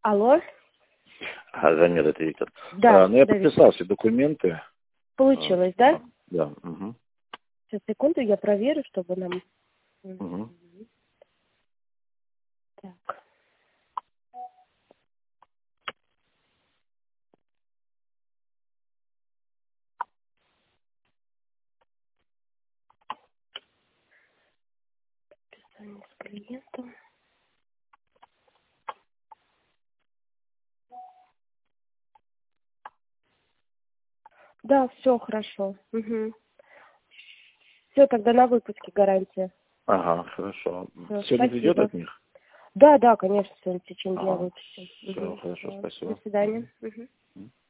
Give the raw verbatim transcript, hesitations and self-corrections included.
Алло? А, Замир, это Виктор. Да, а, ну, я да, подписал все документы. Получилось, А, да? Да. Угу. Сейчас, секунду, я проверю, чтобы нам... Угу. Так. Подписание с клиентом. Да, все хорошо. Угу. Все, тогда на выпуске гарантия. Ага, хорошо. Всё, Сегодня придет спасибо. от них? Да, да, конечно, сегодня в течение дня Ага. выпустим. Все, Угу. хорошо, спасибо. До свидания. Угу.